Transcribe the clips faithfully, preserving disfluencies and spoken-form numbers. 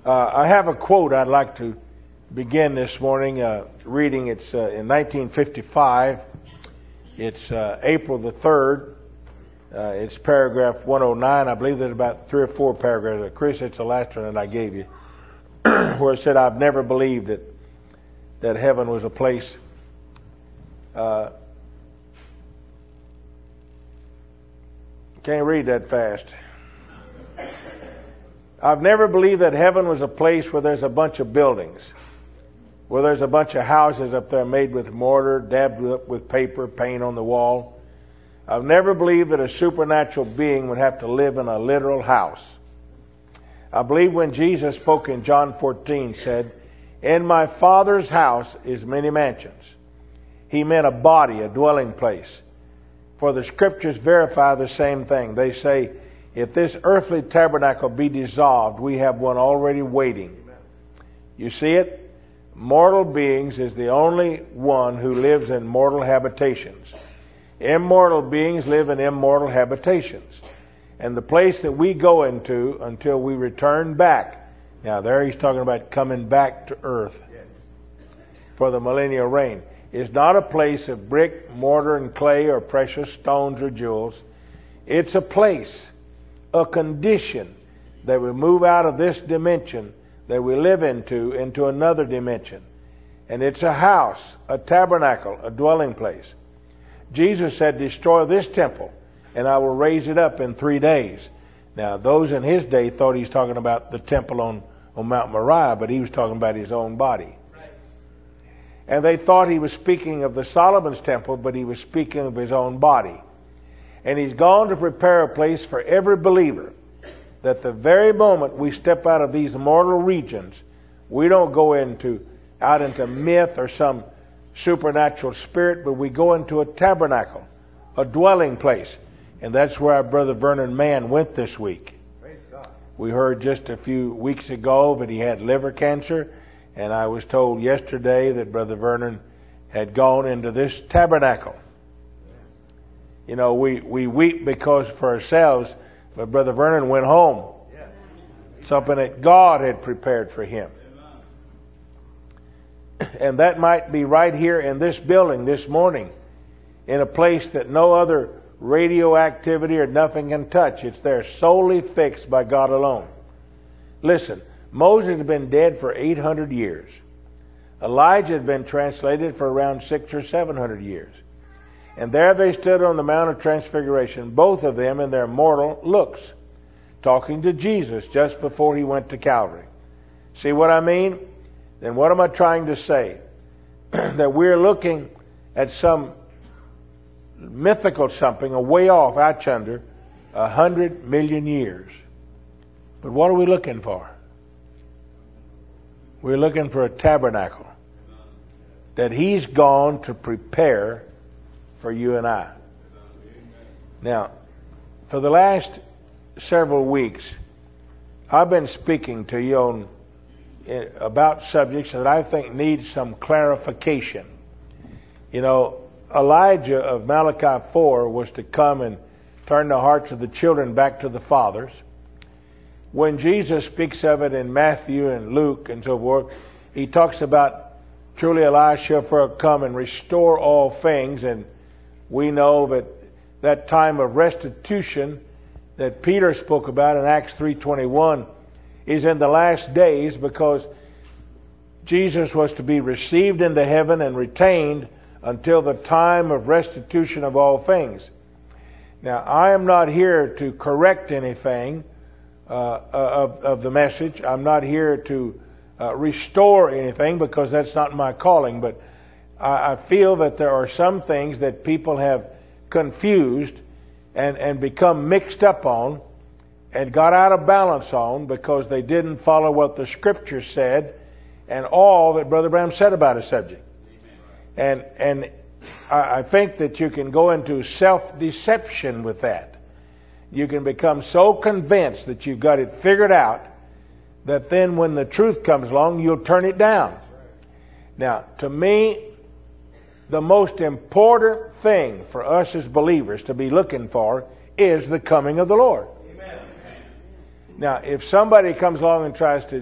Uh, I have a quote I'd like to begin this morning uh, reading. It's uh, in nineteen fifty-five. It's uh, April the third. Uh, it's paragraph one oh nine. I believe there's about three or four paragraphs. Chris, it's the last one that I gave you, where it said, "I've never believed that that heaven was a place." Uh, can't read that fast. I've never believed that heaven was a place where there's a bunch of buildings, where there's a bunch of houses up there made with mortar, dabbed up with paper, paint on the wall. I've never believed that a supernatural being would have to live in a literal house. I believe when Jesus spoke in John fourteen, said, "In my Father's house is many mansions." He meant a body, a dwelling place. For the Scriptures verify the same thing. They say, if this earthly tabernacle be dissolved, we have one already waiting. You see it? Mortal beings is the only one who lives in mortal habitations. Immortal beings live in immortal habitations. And the place that we go into until we return back. Now there he's talking about coming back to earth for the millennial reign. Is not a place of brick, mortar, and clay, or precious stones or jewels. It's a place, a condition that we move out of this dimension that we live into, into another dimension. And it's a house, a tabernacle, a dwelling place. Jesus said, "Destroy this temple, and I will raise it up in three days." Now, those in his day thought he's talking about the temple on, on Mount Moriah, but he was talking about his own body. And they thought he was speaking of the Solomon's temple, but he was speaking of his own body. And he's gone to prepare a place for every believer, that the very moment we step out of these mortal regions, we don't go into out into myth or some supernatural spirit, but we go into a tabernacle, a dwelling place. And that's where our brother Vernon Mann went this week. Praise God. We heard just a few weeks ago that he had liver cancer. And I was told yesterday that Brother Vernon had gone into this tabernacle. You know, we, we weep because for ourselves, but Brother Vernon went home. Something that God had prepared for him. And that might be right here in this building this morning, in a place that no other radioactivity or nothing can touch. It's there solely fixed by God alone. Listen. Moses had been dead for eight hundred years. Elijah had been translated for around six or seven hundred years. And there they stood on the Mount of Transfiguration, both of them in their mortal looks, talking to Jesus just before he went to Calvary. See what I mean? Then what am I trying to say? That we're looking at some mythical something, a way off, out yonder, a hundred million years. But what are we looking for? We're looking for a tabernacle that he's gone to prepare for you and I. Now, for the last several weeks, I've been speaking to you on about subjects that I think need some clarification. You know, Elijah of Malachi four was to come and turn the hearts of the children back to the fathers. When Jesus speaks of it in Matthew and Luke and so forth, he talks about truly Elisha shall come and restore all things. And we know that that time of restitution that Peter spoke about in Acts three twenty-one is in the last days, because Jesus was to be received into heaven and retained until the time of restitution of all things. Now, I am not here to correct anything Uh, of, of the message. I'm not here to uh, restore anything, because that's not my calling. But I, I feel that there are some things that people have confused and, and become mixed up on and got out of balance on, because they didn't follow what the Scripture said and all that Brother Branham said about a subject. Amen. And, and I, I think that you can go into self-deception with that. You can become so convinced that you've got it figured out that then when the truth comes along, you'll turn it down. Now, to me, the most important thing for us as believers to be looking for is the coming of the Lord. Amen. Now, if somebody comes along and tries to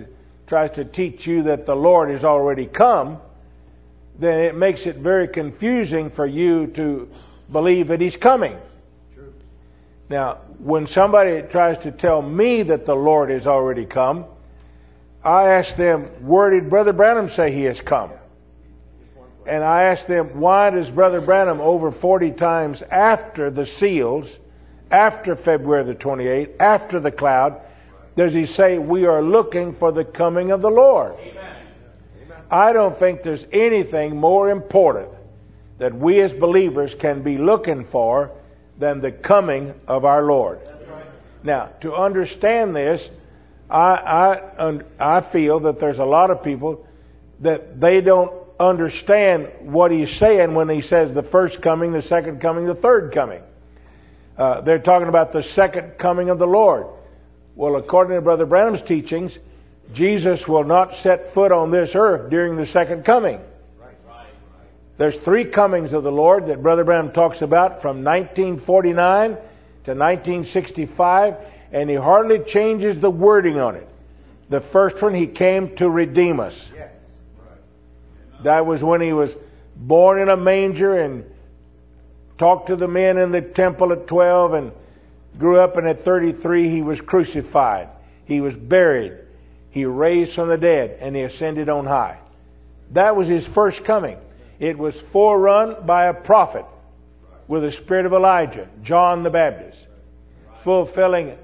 tries to teach you that the Lord is already come, then it makes it very confusing for you to believe that He's coming. True. Now, when somebody tries to tell me that the Lord is already come, I ask them, where did Brother Branham say He has come? And I ask them, why does Brother Branham over forty times after the seals, after February the twenty-eighth, after the cloud, does he say we are looking for the coming of the Lord? Amen. I don't think there's anything more important that we as believers can be looking for than the coming of our Lord. Right. Now, to understand this, I, I, I feel that there's a lot of people that they don't understand what he's saying when he says the first coming, the second coming, the third coming. Uh, they're talking about the second coming of the Lord. Well, according to Brother Branham's teachings, Jesus will not set foot on this earth during the second coming. There's three comings of the Lord that Brother Branham talks about from nineteen forty-nine to nineteen sixty-five, and he hardly changes the wording on it. The first one, He came to redeem us. That was when He was born in a manger and talked to the men in the temple at twelve and grew up, and at thirty-three He was crucified. He was buried. He raised from the dead, and He ascended on high. That was His first coming. It was forerun by a prophet with the spirit of Elijah, John the Baptist, fulfilling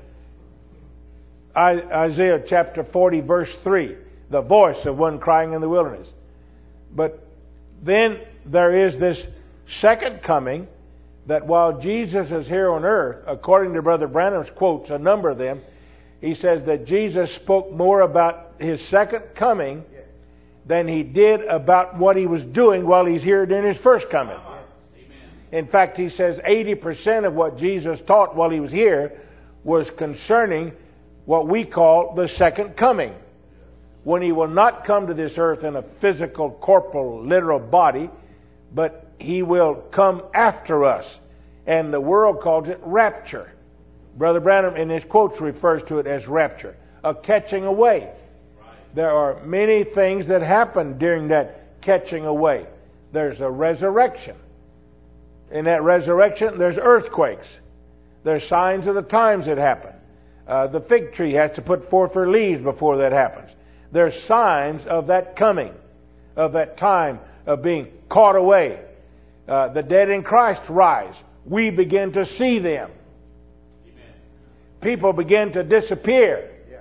Isaiah chapter forty verse three, the voice of one crying in the wilderness. But then there is this second coming that while Jesus is here on earth, according to Brother Branham's quotes, a number of them, he says that Jesus spoke more about His second coming than He did about what He was doing while He's here during His first coming. In fact, he says eighty percent of what Jesus taught while He was here was concerning what we call the second coming, when He will not come to this earth in a physical, corporal, literal body, but He will come after us. And the world calls it rapture. Brother Branham in his quotes refers to it as rapture, a catching away. There are many things that happen during that catching away. There's a resurrection. In that resurrection, there's earthquakes. There's signs of the times that happen. Uh, the fig tree has to put forth her leaves before that happens. There's signs of that coming, of that time of being caught away. Uh, the dead in Christ rise. We begin to see them. Amen. People begin to disappear. Yeah.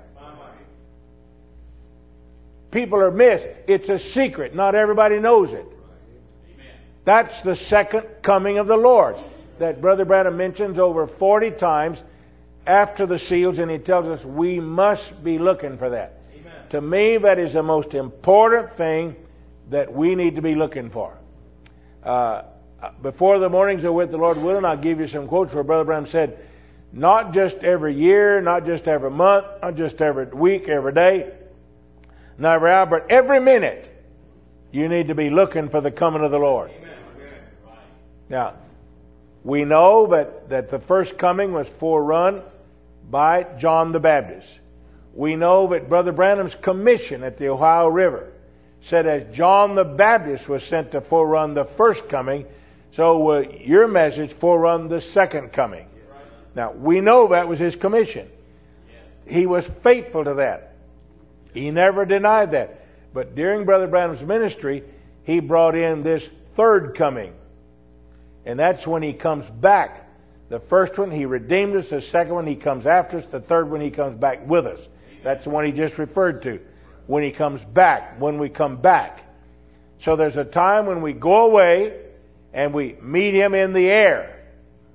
People are missed. It's a secret. Not everybody knows it. Amen. That's the second coming of the Lord that Brother Branham mentions over forty times after the seals, and he tells us we must be looking for that. Amen. To me, that is the most important thing that we need to be looking for. Uh, before the mornings are with the Lord willing, I'll give you some quotes where Brother Branham said, not just every year, not just every month, not just every week, every day, not every hour, but every minute, you need to be looking for the coming of the Lord. Amen. Now, we know that, that the first coming was forerun by John the Baptist. We know that Brother Branham's commission at the Ohio River said as John the Baptist was sent to forerun the first coming, so uh, your message forerun the second coming. Now, we know that was his commission. He was faithful to that. He never denied that. But during Brother Branham's ministry, he brought in this third coming. And that's when He comes back. The first one, He redeemed us. The second one, He comes after us. The third one, He comes back with us. That's the one He just referred to. When He comes back. When we come back. So there's a time when we go away and we meet Him in the air.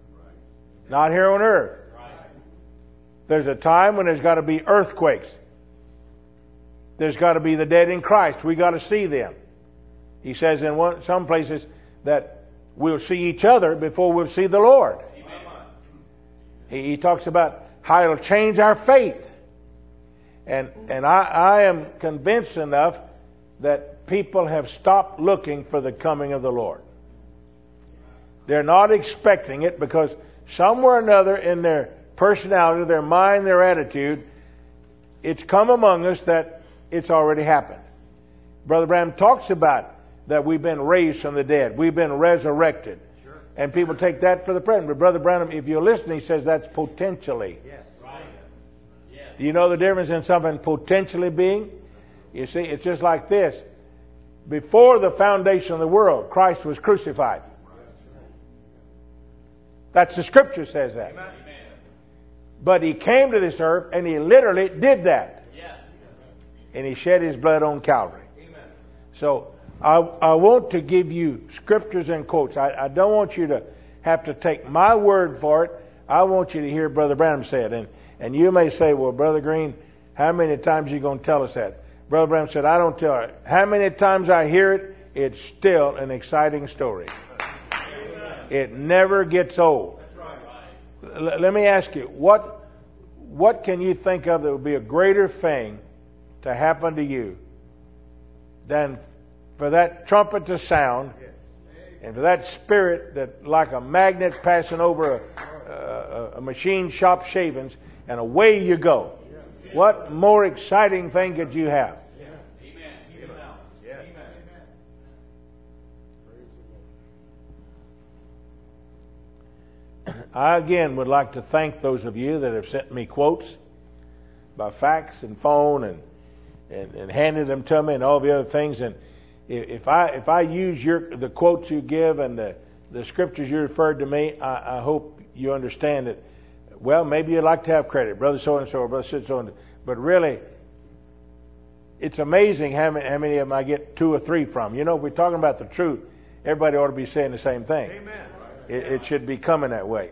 Not here on earth. There's a time when there's got to be earthquakes. There's got to be the dead in Christ. We got to see them. He says in one, some places that we'll see each other before we'll see the Lord. He, he talks about how it'll change our faith. And and I, I am convinced enough that people have stopped looking for the coming of the Lord. They're not expecting it because somewhere or another in their personality, their mind, their attitude, it's come among us that it's already happened. Brother Branham talks about that we've been raised from the dead. We've been resurrected. Sure. And people take that for the present. But Brother Branham, if you listen, he says that's potentially. Yes. Right. Yes. Do you know the difference in something potentially being? You see, it's just like this. Before the foundation of the world, Christ was crucified. That's the Scripture says that. Amen. But He came to this earth and He literally did that. Yes. And He shed His blood on Calvary. Amen. So I, I want to give you scriptures and quotes. I, I don't want you to have to take my word for it. I want you to hear Brother Branham say it. And, and you may say, well, Brother Green, how many times are you going to tell us that? Brother Branham said, I don't tell it. How many times I hear it, it's still an exciting story. Amen. It never gets old. L- let me ask you, what, what can you think of that would be a greater thing to happen to you than for that trumpet to sound and for that spirit that like a magnet passing over a, a, a machine shop shavings and away you go? What more exciting thing could you have? I again would like to thank those of you that have sent me quotes by fax and phone and, and, and handed them to me and all the other things. And if I if I use your the quotes you give and the, the scriptures you referred to me, I, I hope you understand it. Well, maybe you'd like to have credit, brother so and so or brother so and so, but really, it's amazing how many, how many of them I get two or three from. You know, if we're talking about the truth, everybody ought to be saying the same thing. Amen. It, it should be coming that way.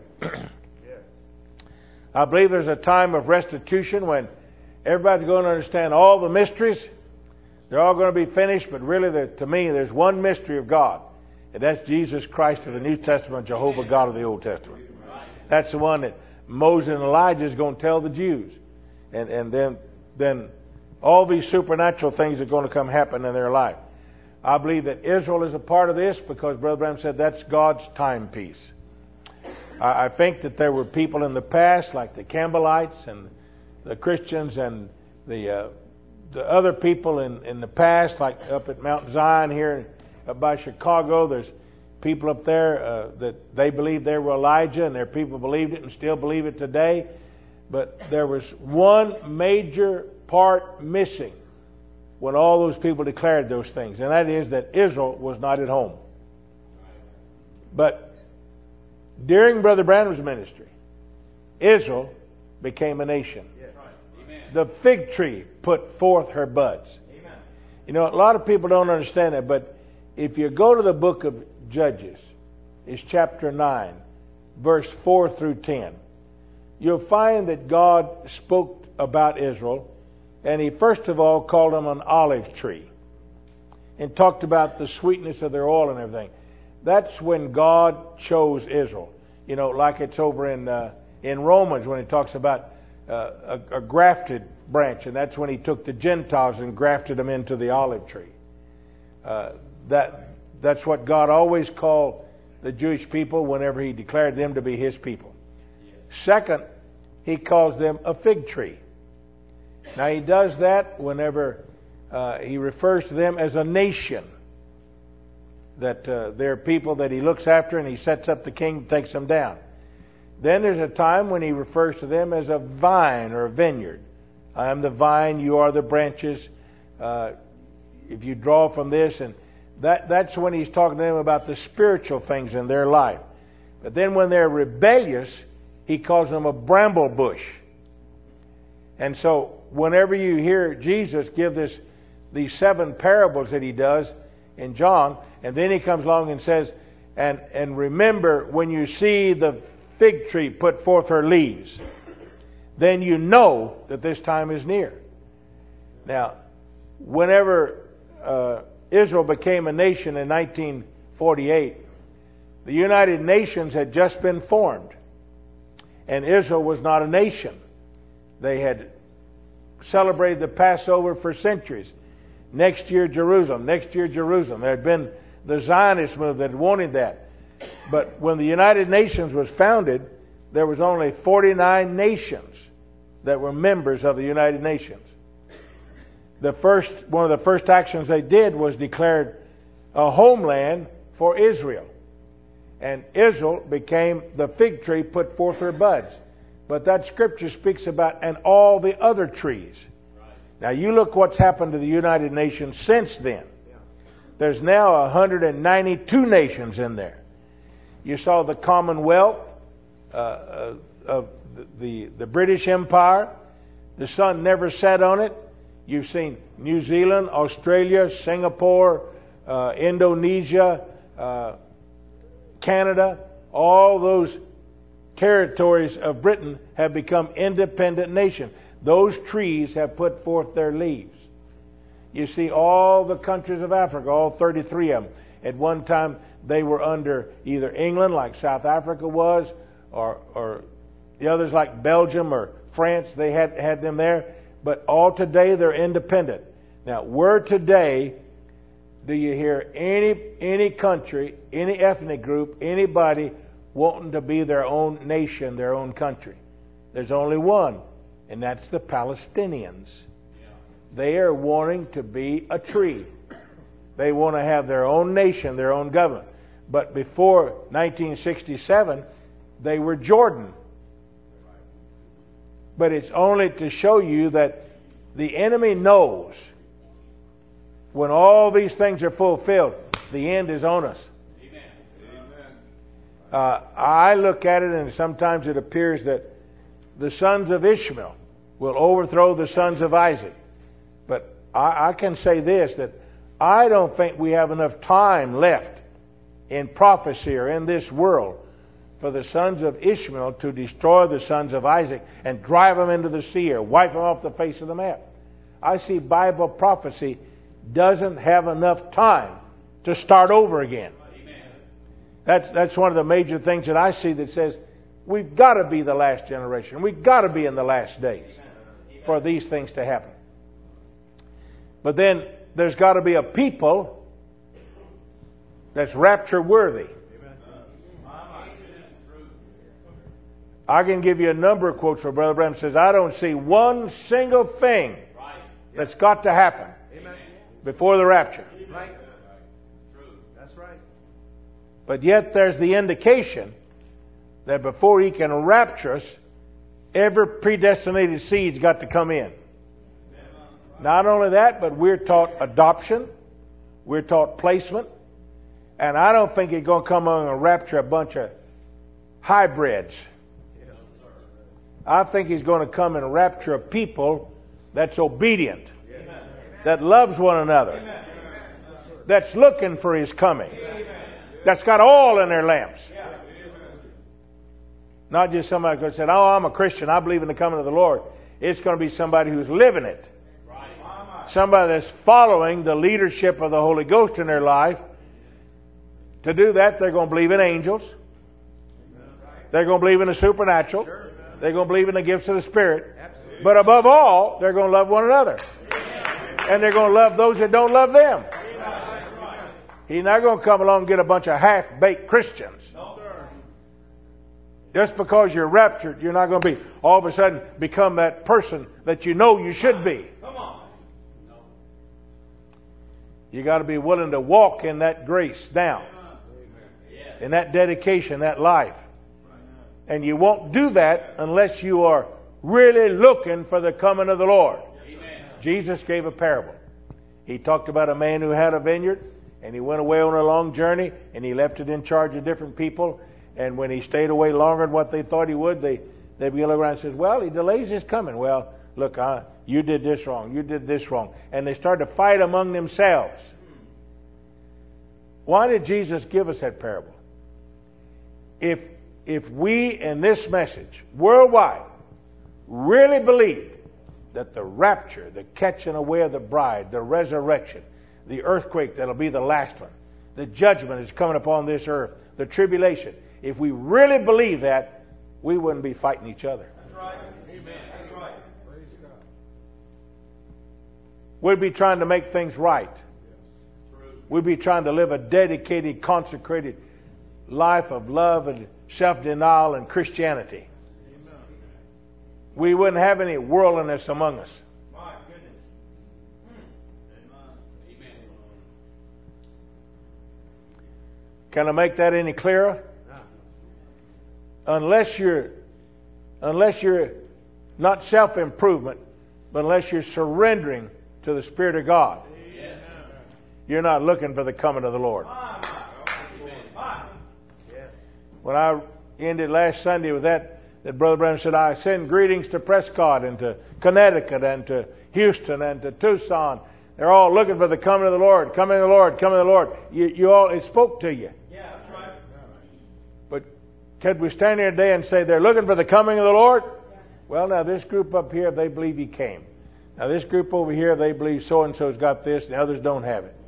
I believe there's a time of restitution when everybody's going to understand all the mysteries. They're all going to be finished, but really, there, to me, there's one mystery of God, and that's Jesus Christ of the New Testament, Jehovah God of the Old Testament. That's the one that Moses and Elijah is going to tell the Jews. And, and then, then all these supernatural things are going to come happen in their life. I believe that Israel is a part of this because Brother Branham said that's God's timepiece. I, I think that there were people in the past like the Campbellites and the Christians and the uh, the other people in, in the past, like up at Mount Zion here up by Chicago. There's people up there uh, that they believed they were Elijah, and their people believed it and still believe it today. But there was one major part missing when all those people declared those things, and that is that Israel was not at home. But during Brother Branham's ministry, Israel became a nation. The fig tree put forth her buds. You know, a lot of people don't understand that, but if you go to the book of Judges, it's chapter nine, verse four through ten, you'll find that God spoke about Israel, and He first of all called them an olive tree and talked about the sweetness of their oil and everything. That's when God chose Israel. You know, like it's over in uh, in Romans when He talks about uh, a, a grafted branch, and that's when He took the Gentiles and grafted them into the olive tree. Uh, that that's what God always called the Jewish people whenever He declared them to be His people. Second, He calls them a fig tree. Now He does that whenever uh, He refers to them as a nation. That uh, they're people that He looks after and He sets up the king, takes them down. Then there's a time when He refers to them as a vine or a vineyard. I am the vine, you are the branches. Uh, if you draw from this, and that that's when He's talking to them about the spiritual things in their life. But then when they're rebellious, He calls them a bramble bush. And so whenever you hear Jesus give this these seven parables that He does in John, and then He comes along and says, and and remember when you see the fig tree put forth her leaves, then you know that this time is near. Now, whenever uh, Israel became a nation in nineteen forty-eight, the United Nations had just been formed. And Israel was not a nation. They had celebrated the Passover for centuries. Next year, Jerusalem. Next year, Jerusalem. There had been the Zionist movement that wanted that. But when the United Nations was founded, there was only forty-nine nations that were members of the United Nations. the first one of the first actions they did was declared a homeland for Israel. And Israel became the fig tree put forth her buds. But that scripture speaks about and all the other trees. Right. Now you look what's happened to the United Nations since then. Yeah. There's now one hundred ninety-two nations in there. You saw the Commonwealth, uh, uh, of the, the British Empire. The sun never set on it. You've seen New Zealand, Australia, Singapore, uh, Indonesia, uh, Canada, all those territories of Britain have become independent nations. Those trees have put forth their leaves. You see all the countries of Africa, all thirty-three of them. At one time they were under either England, like South Africa was, or, or the others like Belgium or France, they had, had them there. But all today they're independent. Now, where today do you hear any any country, any ethnic group, anybody wanting to be their own nation, their own country? There's only one, and that's the Palestinians. Yeah. They are wanting to be a tree. They want to have their own nation, their own government. But before nineteen sixty-seven, they were Jordan. But it's only to show you that the enemy knows when all these things are fulfilled, the end is on us. Amen. Uh, I look at it, and sometimes it appears that the sons of Ishmael will overthrow the sons of Isaac. But I, I can say this, that I don't think we have enough time left in prophecy or in this world for the sons of Ishmael to destroy the sons of Isaac and drive them into the sea or wipe them off the face of the map. I see Bible prophecy doesn't have enough time to start over again. Amen. That's, that's one of the major things that I see that says we've got to be the last generation. We've got to be in the last days for these things to happen. But then there's got to be a people that's rapture worthy. I can give you a number of quotes where Brother Branham says, I don't see one single thing that's got to happen before the rapture. Right. That's right. But yet there's the indication that before He can rapture us, every predestinated seed's got to come in. Not only that, but we're taught adoption. We're taught placement. And I don't think He's going to come along and rapture a bunch of hybrids. I think He's going to come and rapture a people that's obedient, that loves one another, that's looking for His coming, that's got oil in their lamps. Not just somebody who said, oh, I'm a Christian, I believe in the coming of the Lord. It's going to be somebody who's living it. Somebody that's following the leadership of the Holy Ghost in their life. To do that, they're going to believe in angels. They're going to believe in the supernatural. They're going to believe in the gifts of the Spirit. Absolutely. But above all, they're going to love one another. Amen. And they're going to love those that don't love them. Amen. He's not going to come along and get a bunch of half-baked Christians. No, sir. Just because you're raptured, you're not going to be all of a sudden become that person that you know you should be. Come on. No. You got to be willing to walk in that grace now. Yes. In that dedication, that life. And you won't do that unless you are really looking for the coming of the Lord. Amen. Jesus gave a parable. He talked about a man who had a vineyard, and he went away on a long journey, and he left it in charge of different people. And when he stayed away longer than what they thought he would, they they began to look around and says, well, he delays his coming. Well, look, uh, you did this wrong. You did this wrong. And they started to fight among themselves. Why did Jesus give us that parable? If If we in this message worldwide really believe that the rapture, the catching away of the bride, the resurrection, the earthquake that'll be the last one, the judgment is coming upon this earth, the tribulation, if we really believe that, we wouldn't be fighting each other. That's right. Amen. That's right. Praise God. We'd be trying to make things right. We'd be trying to live a dedicated, consecrated life of love and self-denial and Christianity. Amen. We wouldn't have any worldliness among us. My goodness. Can I make that any clearer? Unless you're, unless you're not self-improvement, but unless you're surrendering to the Spirit of God, you're not looking for the coming of the Lord. When I ended last Sunday with that, that Brother Branham said, I send greetings to Prescott and to Connecticut and to Houston and to Tucson. They're all looking for the coming of the Lord, coming of the Lord, coming of the Lord. You, you all, it spoke to you. Yeah, that's right. But could we stand here today and say they're looking for the coming of the Lord? Well, now this group up here, they believe He came. Now this group over here, they believe so-and-so's got this and the others don't have it.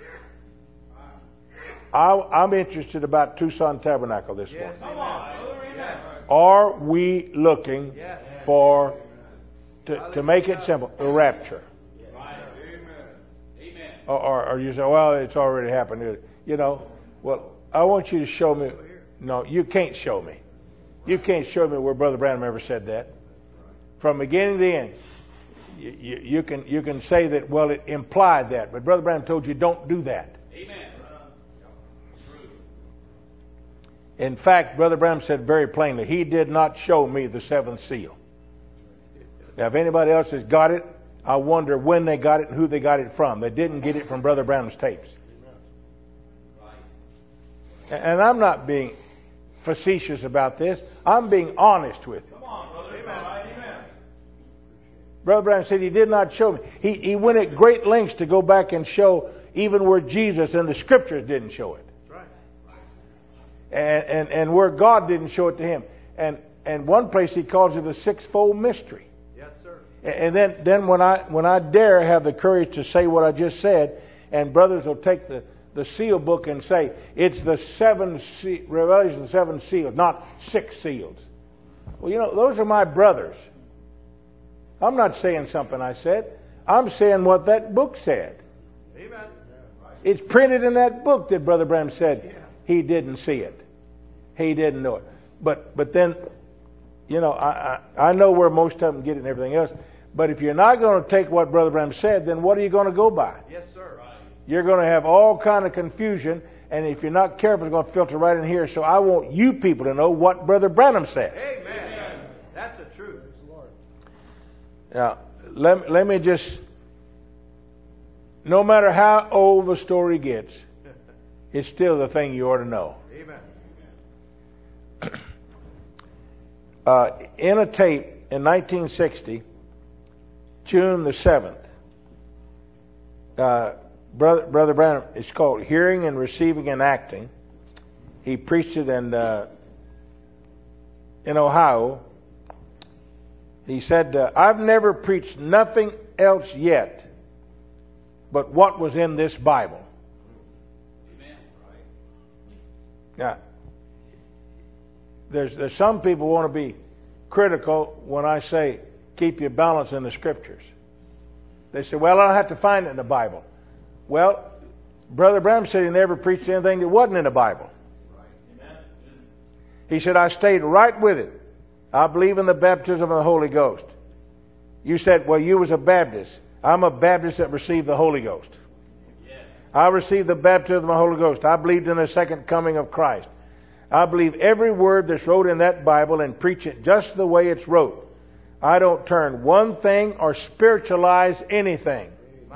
I, I'm interested about Tucson Tabernacle this Yes, morning. amen. Are we looking Yes. for, to, to make it simple, the rapture? Or, or, or you say, well, it's already happened. You know, well, I want you to show me. No, you can't show me. You can't show me where Brother Branham ever said that. From beginning to end, you, you, you can you can say that, well, it implied that. But Brother Branham told you don't do that. Amen. In fact, Brother Branham said very plainly, he did not show me the seventh seal. Now, if anybody else has got it, I wonder when they got it and who they got it from. They didn't get it from Brother Branham's tapes. And I'm not being facetious about this. I'm being honest with you. Come on, brother. Amen. Brother Branham said he did not show me. He, he went at great lengths to go back and show even where Jesus and the Scriptures didn't show it. And, and, and where God didn't show it to him. And, and one place he calls it a sixfold mystery. Yes, sir. And then, then when I when I dare have the courage to say what I just said, and brothers will take the, the seal book and say it's the seven se- Revelation, the seven seals, not six seals. Well, you know, those are my brothers. I'm not saying something I said. I'm saying what that book said. Amen. It's printed in that book that Brother Branham said he didn't see it. He didn't know it. But but then, you know, I, I, I know where most of them get it and everything else. But if you're not going to take what Brother Branham said, then what are you going to go by? Yes, sir. Right. You're going to have all kind of confusion, and if you're not careful, it's going to filter right in here. So I want you people to know what Brother Branham said. Amen. That's the truth. Now, let, let me just, no matter how old the story gets, it's still the thing you ought to know. Amen. Uh, in a tape in nineteen sixty, June the seventh, uh, Brother, Brother Branham, it's called Hearing and Receiving and Acting. He preached it in, uh, in Ohio. He said, uh, I've never preached nothing else yet but what was in this Bible. Amen. Now, there's, there's some people who want to be critical when I say keep your balance in the Scriptures. They say, well, I don't have to find it in the Bible. Well, Brother Branham said he never preached anything that wasn't in the Bible. Amen. He said, I stayed right with it. I believe in the baptism of the Holy Ghost. You said, well, you was a Baptist. I'm a Baptist that received the Holy Ghost. Yes. I received the baptism of the Holy Ghost. I believed in the second coming of Christ. I believe every word that's wrote in that Bible and preach it just the way it's wrote. I don't turn one thing or spiritualize anything.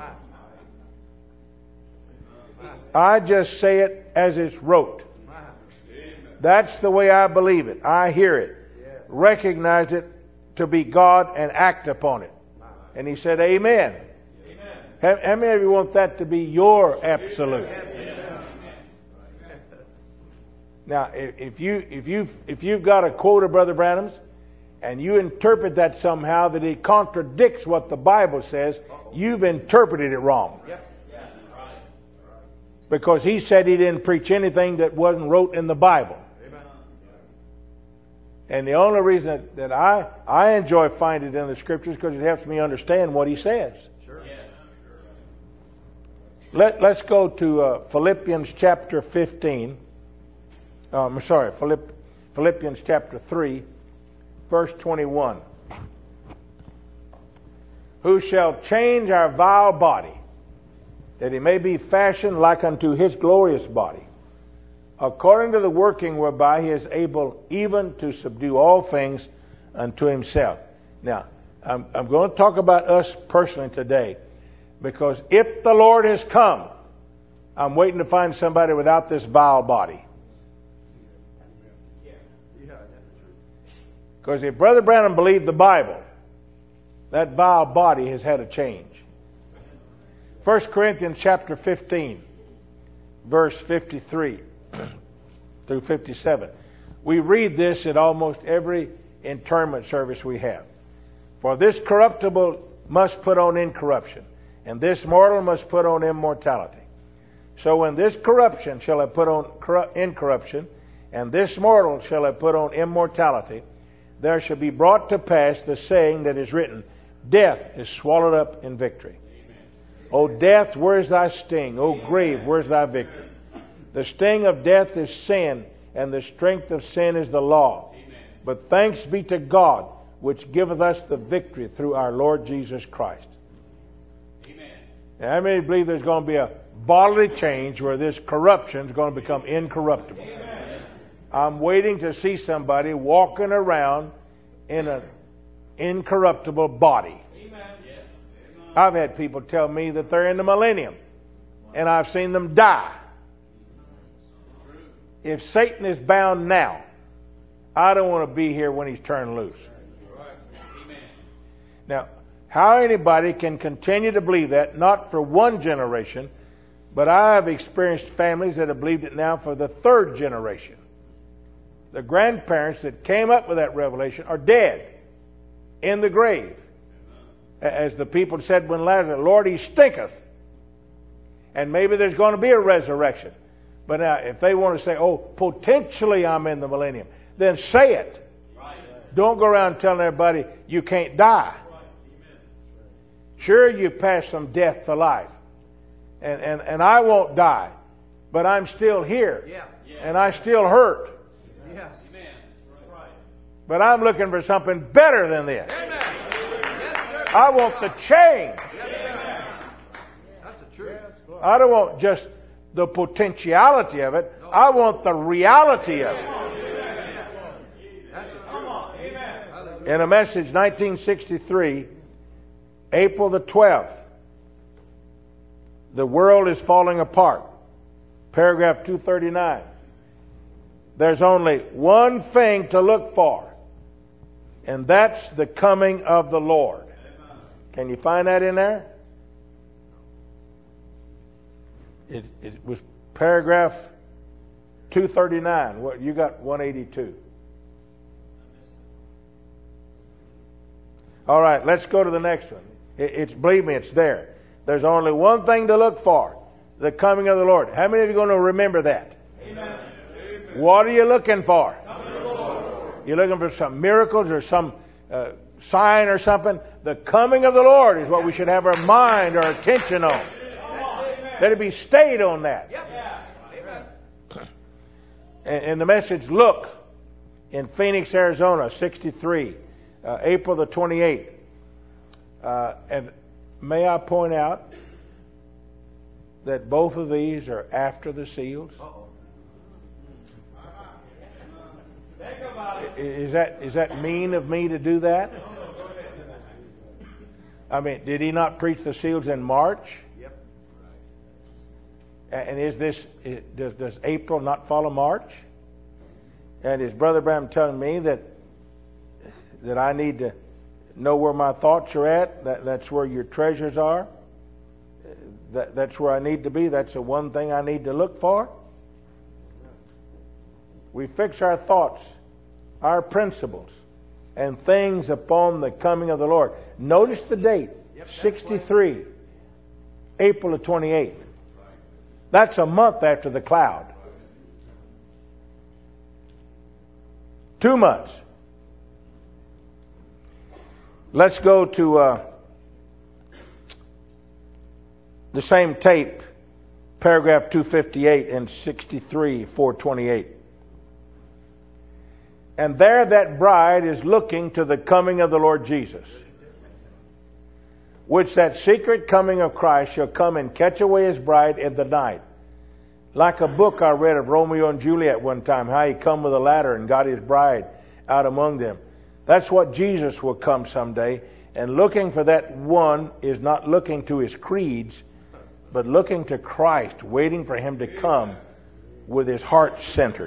I just say it as it's wrote. That's the way I believe it. I hear it, recognize it to be God, and act upon it. And he said, Amen. Amen. How, how many of you want that to be your absolute? Now, if if you if you if you've got a quote of Brother Branham's, and you interpret that somehow that it contradicts what the Bible says, you've interpreted it wrong. Yep. Yeah, right. Because he said he didn't preach anything that wasn't wrote in the Bible. Amen. And the only reason that, that I I enjoy finding it in the Scriptures because it helps me understand what he says. Sure. Yes. Let Let's go to uh, Philippians chapter fifteen. Um, I'm sorry, Philipp, Philippians chapter three, verse twenty-one. Who shall change our vile body, that it may be fashioned like unto his glorious body, according to the working whereby he is able even to subdue all things unto himself. Now, I'm, I'm going to talk about us personally today, because if the Lord has come, I'm waiting to find somebody without this vile body. Because if Brother Branham believed the Bible, that vile body has had a change. First Corinthians chapter fifteen, verse fifty-three through fifty-seven. We read this at almost every interment service we have. For this corruptible must put on incorruption, and this mortal must put on immortality. So when this corruption shall have put on incorruption, and this mortal shall have put on immortality, there shall be brought to pass the saying that is written, Death is swallowed up in victory. O death, where's thy sting? O grave, where's thy victory? The sting of death is sin, and the strength of sin is the law. Amen. But thanks be to God, which giveth us the victory through our Lord Jesus Christ. Amen. Now, how many believe there's going to be a bodily change where this corruption is going to become incorruptible? Amen. I'm waiting to see somebody walking around in an incorruptible body. I've had people tell me that they're in the millennium, and I've seen them die. If Satan is bound now, I don't want to be here when he's turned loose. Now, how anybody can continue to believe that, not for one generation, but I have experienced families that have believed it now for the third generation. The grandparents that came up with that revelation are dead, in the grave. As the people said when Lazarus, Lord, he stinketh. And maybe there's going to be a resurrection. But now, if they want to say, oh, potentially I'm in the millennium, then say it. Right. Don't go around telling everybody you can't die. Right. Sure, you pass from death to life. And, and, and I won't die. But I'm still here. Yeah. Yeah. And I still hurt. Yeah. Amen. Right. But I'm looking for something better than this. Amen. I want the change. That's the truth. I don't want just the potentiality of it. I want the reality of it. In a message, nineteen sixty-three, April the twelfth, the world is falling apart. Paragraph two thirty-nine. There's only one thing to look for, and that's the coming of the Lord. Can you find that in there? It, it was paragraph two thirty-nine. What you got? one eighty-two. All right, let's go to the next one. It, it's believe me, it's there. There's only one thing to look for: the coming of the Lord. How many of you are going to remember that? Amen. What are you looking for? You're looking for some miracles or some uh, sign or something? The coming of the Lord is what we should have our mind, our attention on. Let it be stayed on that. And, and the message, look, in Phoenix, Arizona, sixty-three, uh, April the twenty-eighth. Uh, and may I point out that both of these are after the seals? Is that is that mean of me to do that? I mean, did he not preach the seals in March? Yep. And is this does does April not follow March? And is Brother Branham telling me that that I need to know where my thoughts are at? That that's where your treasures are. That that's where I need to be. That's the one thing I need to look for. We fix our thoughts, our principles, and things upon the coming of the Lord. Notice the date, yep, sixty-three, April the twenty-eighth. That's a month after the cloud. Two months. Let's go to uh, the same tape, paragraph two fifty-eight and sixty-three, four twenty-eight. And there that bride is looking to the coming of the Lord Jesus, which that secret coming of Christ shall come and catch away his bride in the night. Like a book I read of Romeo and Juliet one time, how he come with a ladder and got his bride out among them. That's what Jesus will come someday. And looking for that one is not looking to his creeds, but looking to Christ, waiting for him to come with his heart centered.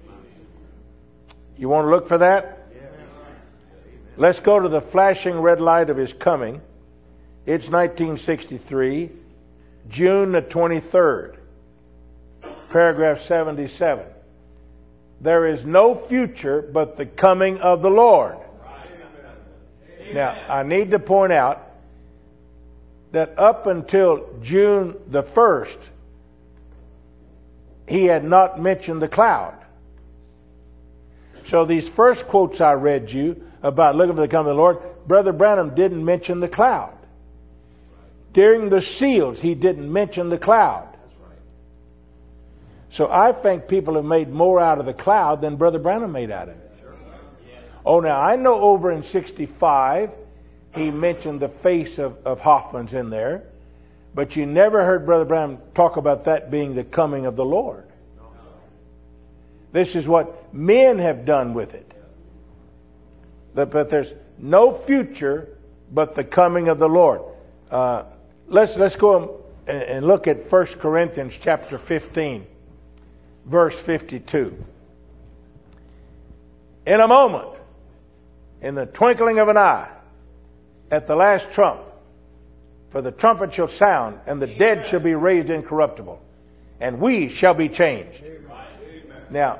You want to look for that? Let's go to the flashing red light of his coming. It's nineteen sixty-three, June the twenty-third, paragraph seventy-seven. There is no future but the coming of the Lord. Now, I need to point out that up until June the first, he had not mentioned the cloud. So these first quotes I read you about looking for the coming of the Lord, Brother Branham didn't mention the cloud. During the seals, he didn't mention the cloud. So I think people have made more out of the cloud than Brother Branham made out of it. Oh, now I know over in sixty-five, he mentioned the face of, of Hoffman's in there. But you never heard Brother Branham talk about that being the coming of the Lord. This is what men have done with it. But there's no future but the coming of the Lord. Uh, let's let's go and look at First Corinthians chapter fifteen, verse fifty-two. In a moment, in the twinkling of an eye, at the last trump, for the trumpet shall sound, and the dead shall be raised incorruptible, and we shall be changed. Now,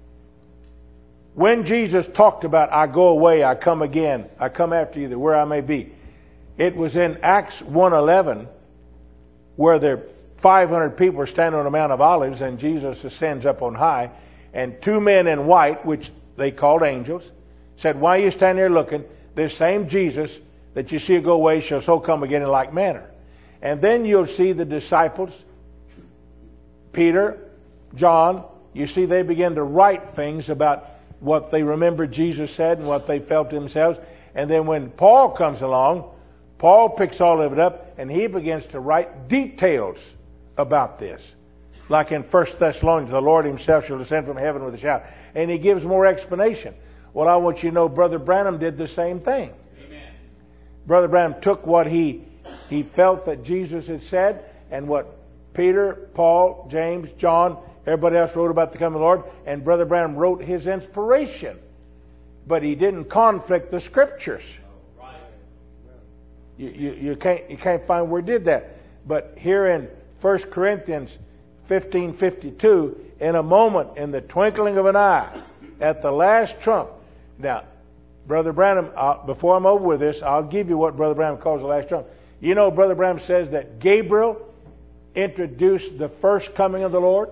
when Jesus talked about, I go away, I come again, I come after you, that where I may be, it was in Acts one eleven, where there five hundred people are standing on the Mount of Olives, and Jesus ascends up on high, and two men in white, which they called angels, said, why are you standing there looking? This same Jesus that you see go away shall so come again in like manner. And then you'll see the disciples, Peter, John, you see they begin to write things about what they remembered Jesus said and what they felt themselves. And then when Paul comes along, Paul picks all of it up and he begins to write details about this. Like in First Thessalonians, the Lord himself shall descend from heaven with a shout. And he gives more explanation. Well, I want you to know Brother Branham did the same thing. Amen. Brother Branham took what he he felt that Jesus had said and what Peter, Paul, James, John, everybody else wrote about the coming of the Lord, and Brother Branham wrote his inspiration. But he didn't conflict the Scriptures. Right. You, you, you can't you can't find where he did that. But here in First Corinthians fifteen fifty-two, in a moment, in the twinkling of an eye, at the last trump. Now, Brother Branham, uh, before I'm over with this, I'll give you what Brother Branham calls the last trump. You know, Brother Branham says that Gabriel introduced the first coming of the Lord.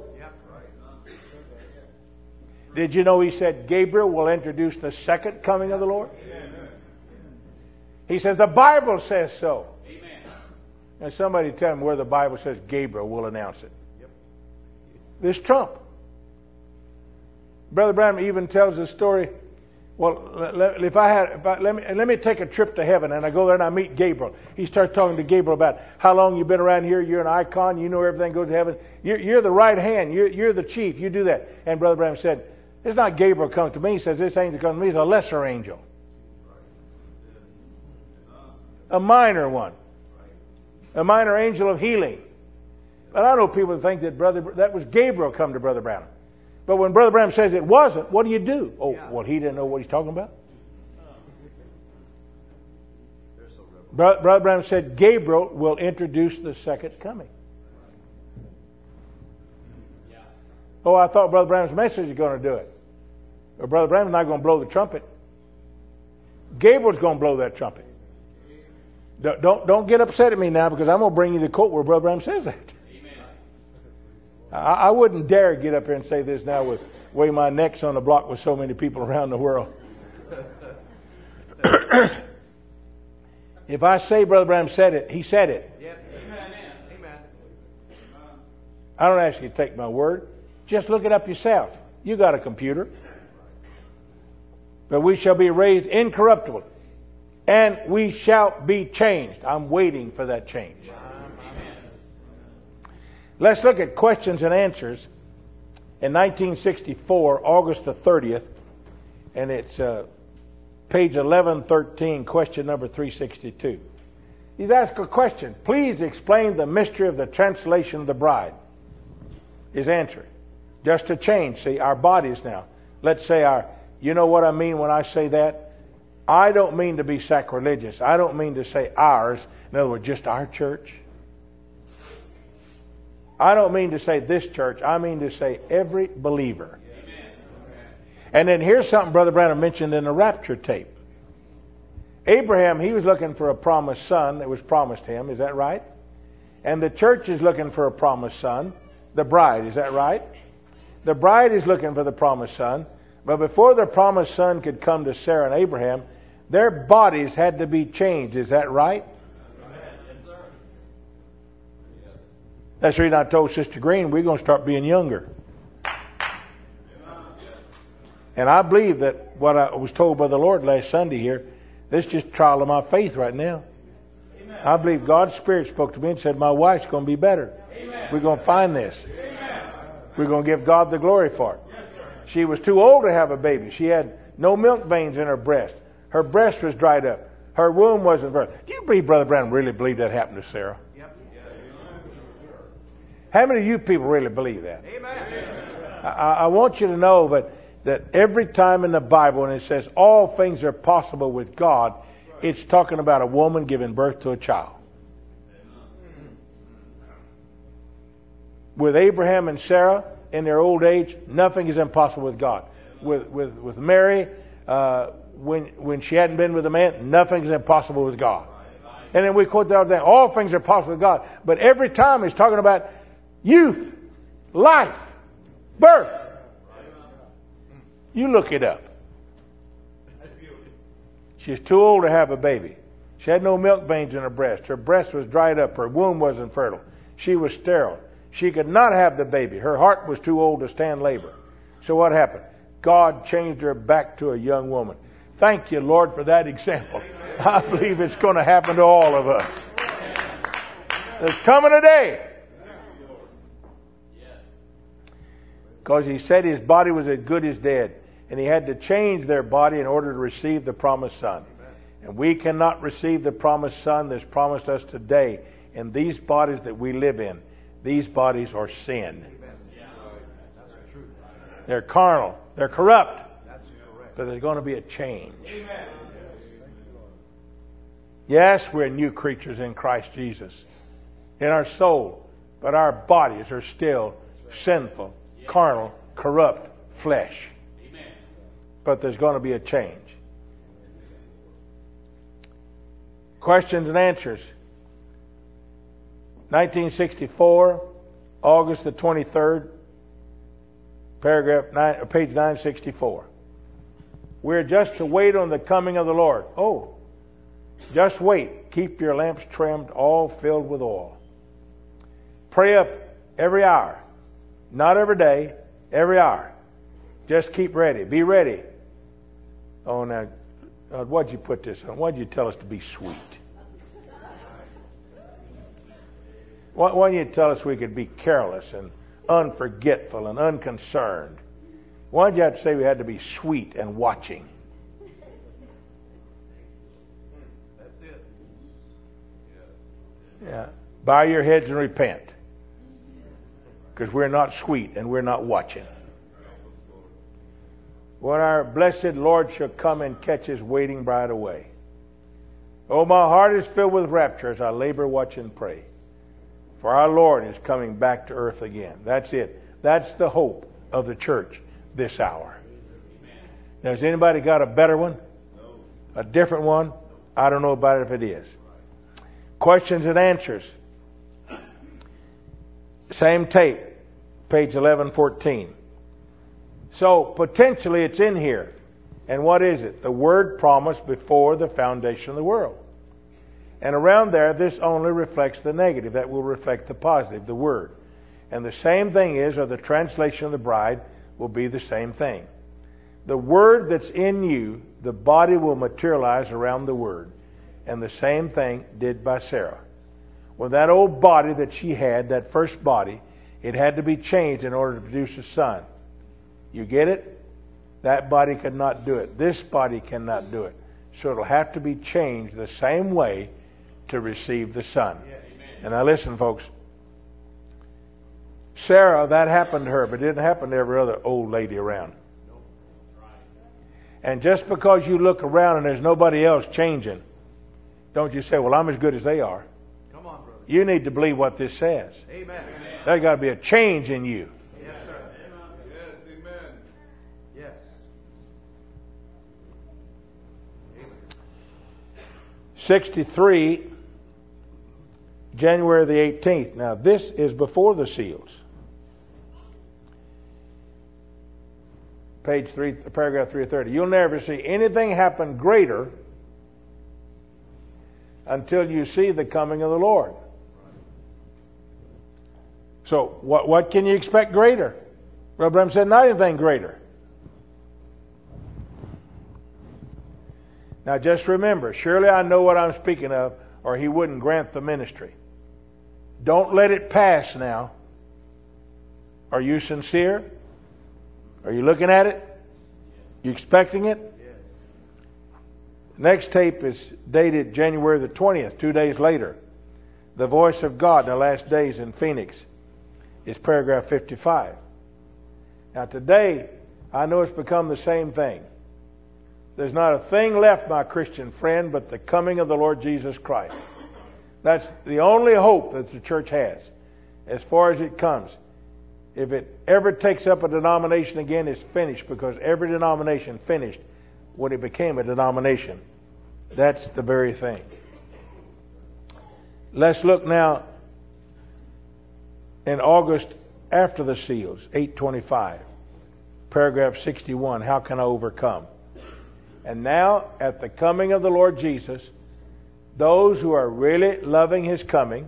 Did you know he said Gabriel will introduce the second coming of the Lord? He says the Bible says so. Now somebody tell me where the Bible says Gabriel will announce it. This trump. Brother Branham even tells a story. Well, if I had, if I, let me let me take a trip to heaven, and I go there and I meet Gabriel. He starts talking to Gabriel about how long you've been around here. You're an icon. You know everything goes to heaven. You're, you're the right hand. You're, you're the chief. You do that. And Brother Branham said, "It's not Gabriel coming to me." He says, "This angel comes to me. He's a lesser angel, a minor one, a minor angel of healing." But I know people think that brother that was Gabriel come to Brother Branham. But when Brother Branham says it wasn't, what do you do? Oh, well, he didn't know what he's talking about. Brother, Brother Branham said Gabriel will introduce the second coming. Oh, I thought Brother Branham's message is going to do it. Or Brother Branham's not going to blow the trumpet. Gabriel's going to blow that trumpet. Don't, don't, don't get upset at me now, because I'm going to bring you the quote where Brother Branham says that. I wouldn't dare get up here and say this now with the way my neck's on the block with so many people around the world. If I say Brother Branham said it, he said it. Yep. Amen. I don't ask you to take my word. Just look it up yourself. You got a computer. But we shall be raised incorruptible, and we shall be changed. I'm waiting for that change. Let's look at questions and answers. In nineteen sixty-four, August the thirtieth, and it's uh, page eleven thirteen, question number three sixty-two. He's asked a question. Please explain the mystery of the translation of the bride. His answer. Just to change, see, our bodies now. Let's say our, you know what I mean when I say that? I don't mean to be sacrilegious. I don't mean to say ours. In other words, just our church. I don't mean to say this church. I mean to say every believer. Amen. And then here's something Brother Branham mentioned in the rapture tape. Abraham, he was looking for a promised son that was promised him. Is that right? And the church is looking for a promised son. The bride. Is that right? The bride is looking for the promised son. But before the promised son could come to Sarah and Abraham, their bodies had to be changed. Is that right? That's the reason I told Sister Green we're going to start being younger. And I believe that what I was told by the Lord last Sunday here, this is just trial of my faith right now. I believe God's Spirit spoke to me and said, my wife's going to be better. We're going to find this. We're going to give God the glory for it. She was too old to have a baby. She had no milk veins in her breast. Her breast was dried up. Her womb wasn't fertile. Do you believe Brother Branham really believed that happened to Sarah? How many of you people really believe that? Amen. I, I want you to know that, that every time in the Bible when it says all things are possible with God, it's talking about a woman giving birth to a child. With Abraham and Sarah in their old age, nothing is impossible with God. With with, with Mary, uh, when when she hadn't been with a man, nothing is impossible with God. And then we quote the other thing, all things are possible with God. But every time he's talking about youth, life, birth. You look it up. She's too old to have a baby. She had no milk veins in her breast. Her breast was dried up. Her womb wasn't fertile. She was sterile. She could not have the baby. Her heart was too old to stand labor. So what happened? God changed her back to a young woman. Thank you, Lord, for that example. I believe it's going to happen to all of us. There's coming a day. Because he said his body was as good as dead. And he had to change their body in order to receive the promised son. And we cannot receive the promised son that's promised us today in these bodies that we live in. These bodies are sin. They're carnal. They're corrupt. But there's going to be a change. Yes, we're new creatures in Christ Jesus. In our soul. But our bodies are still sinful, carnal, corrupt flesh. But there's going to be a change. Questions and answers. nineteen sixty-four, August the twenty-third, paragraph nine, page nine sixty-four. We're just to wait on the coming of the Lord. Oh, just wait. Keep your lamps trimmed, all filled with oil. Pray up every hour. Not every day, every hour. Just keep ready. Be ready. Oh, now, uh, why'd you put this on? Why'd you tell us to be sweet? Why, why didn't you tell us we could be careless and unforgetful and unconcerned? Why'd you have to say we had to be sweet and watching? That's it. Yeah. Bow your heads and repent. Because we're not sweet and we're not watching. When our blessed Lord shall come and catch his waiting bride away. Oh, my heart is filled with rapture as I labor, watch, and pray. For our Lord is coming back to earth again. That's it. That's the hope of the church this hour. Now, has anybody got a better one? A different one? I don't know about it if it is. Questions and answers. Same tape. Page eleven fourteen. So, potentially it's in here. And what is it? The word promised before the foundation of the world. And around there, this only reflects the negative. That will reflect the positive, the word. And the same thing is, or the translation of the bride, will be the same thing. The word that's in you, the body will materialize around the word. And the same thing did by Sarah. When that old body that she had, that first body, It had to be changed in order to produce a son. You get it? That body could not do it. This body cannot do it. So it'll have to be changed the same way to receive the son. And now listen, folks. Sarah, that happened to her, but it didn't happen to every other old lady around. And just because you look around and there's nobody else changing, don't you say, well, I'm as good as they are. Come on, brother. You need to believe what this says. Amen. There's got to be a change in you. Yes, sir. Yes, amen. Yes. Amen. sixty-three, January the eighteenth. Now, this is before the seals. Page three, paragraph three thirty. You'll never see anything happen greater until you see the coming of the Lord. So, what what can you expect greater? Brother Branham said, not anything greater. Now, just remember, surely I know what I'm speaking of, or he wouldn't grant the ministry. Don't let it pass now. Are you sincere? Are you looking at it? You expecting it? Yes. Next tape is dated January the twentieth, two days later. The Voice of God in the Last Days in Phoenix is paragraph fifty-five. Now today, I know it's become the same thing. There's not a thing left, my Christian friend, but the coming of the Lord Jesus Christ. That's the only hope that the church has as far as it comes. If it ever takes up a denomination again, it's finished, because every denomination finished when it became a denomination. That's the very thing. Let's look now in August after the seals, eight twenty-five, paragraph sixty-one, how can I overcome? And now, at the coming of the Lord Jesus, those who are really loving His coming,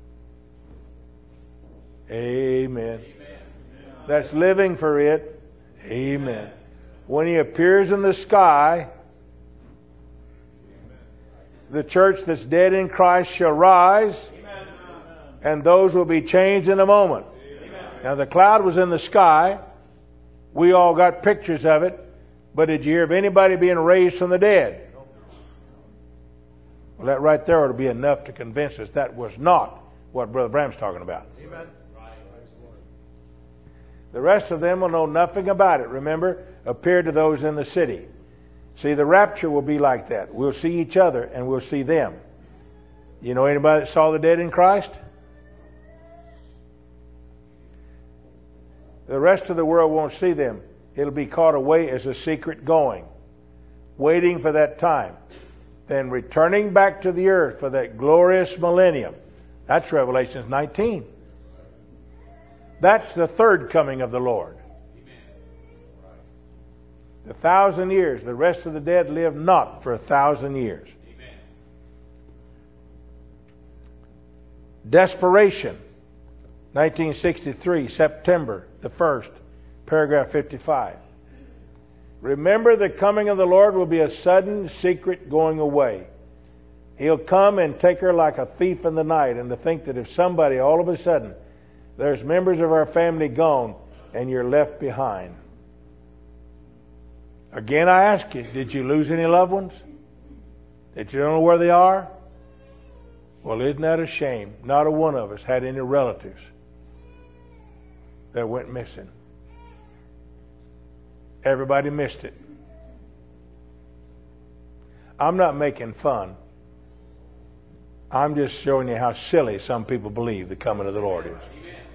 amen. That's living for it. Amen. When He appears in the sky, the church that's dead in Christ shall rise, and those will be changed in a moment. Now, the cloud was in the sky. We all got pictures of it. But did you hear of anybody being raised from the dead? Well, that right there ought to be enough to convince us that was not what Brother Branham's talking about. Amen. The rest of them will know nothing about it. Remember, appear to those in the city. See, the rapture will be like that. We'll see each other and we'll see them. You know anybody that saw the dead in Christ? The rest of the world won't see them. It'll be caught away as a secret going, waiting for that time, then returning back to the earth for that glorious millennium. That's Revelation nineteen. That's the third coming of the Lord. The thousand years, the rest of the dead live not for a thousand years. Desperation, nineteen sixty-three, September the first, paragraph fifty-five. Remember, the coming of the Lord will be a sudden, secret going away. He'll come and take her like a thief in the night. And to think that if somebody, all of a sudden, there's members of our family gone and you're left behind. Again, I ask you, did you lose any loved ones? Did you know where they are? Well, isn't that a shame? Not a one of us had any relatives that went missing. Everybody missed it. I'm not making fun. I'm just showing you how silly some people believe the coming of the Lord is.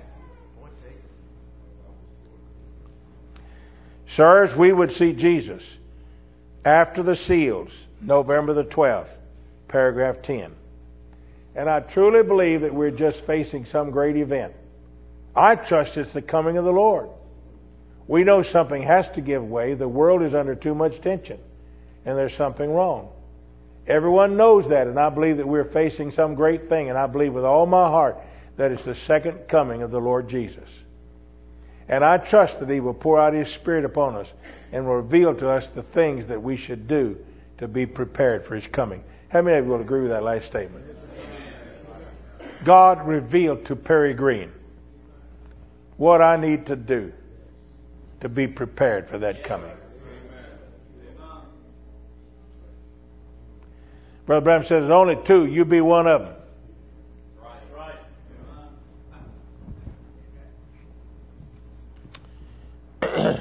Sirs, we would see Jesus after the seals, November the twelfth, paragraph ten. And I truly believe that we're just facing some great event. I trust it's the coming of the Lord. We know something has to give way. The world is under too much tension, and there's something wrong. Everyone knows that, and I believe that we're facing some great thing, and I believe with all my heart that it's the second coming of the Lord Jesus. And I trust that He will pour out His Spirit upon us and will reveal to us the things that we should do to be prepared for His coming. How many of you will agree with that last statement? God revealed to Perry Green what I need to do to be prepared for that coming. Brother Branham says there's only two. You be one of them. Right, right.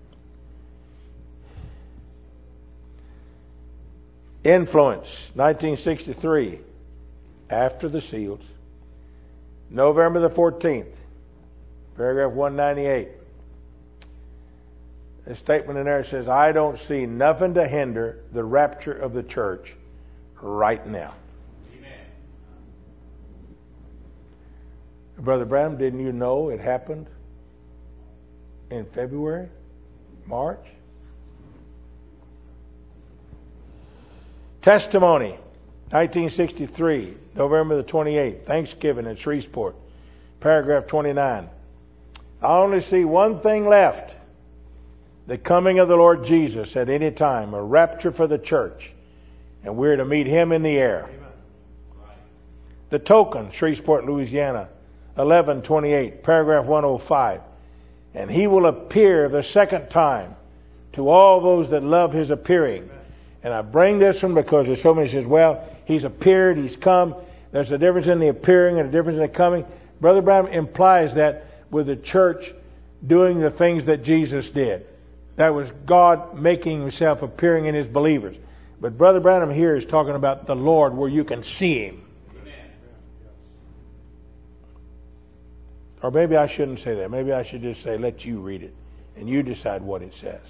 Influence, nineteen sixty-three, after the seals, November the fourteenth, paragraph one ninety-eight. A statement in there says, I don't see nothing to hinder the rapture of the church right now. Amen. Brother Branham, didn't you know it happened in February, March? Testimony, nineteen sixty-three, November the twenty-eighth, Thanksgiving in Shreveport, paragraph twenty-nine. I only see one thing left. The coming of the Lord Jesus at any time, a rapture for the church. And we're to meet Him in the air. Amen. Right. The token, Shreveport, Louisiana, eleven twenty-eight, paragraph one oh five. And He will appear the second time to all those that love His appearing. Amen. And I bring this one because there's so many says, well, He's appeared, He's come. There's a difference in the appearing and a difference in the coming. Brother Branham implies that with the church doing the things that Jesus did. That was God making Himself appearing in His believers. But Brother Branham here is talking about the Lord where you can see Him. Amen. Or maybe I shouldn't say that. Maybe I should just say, let you read it. And you decide what it says.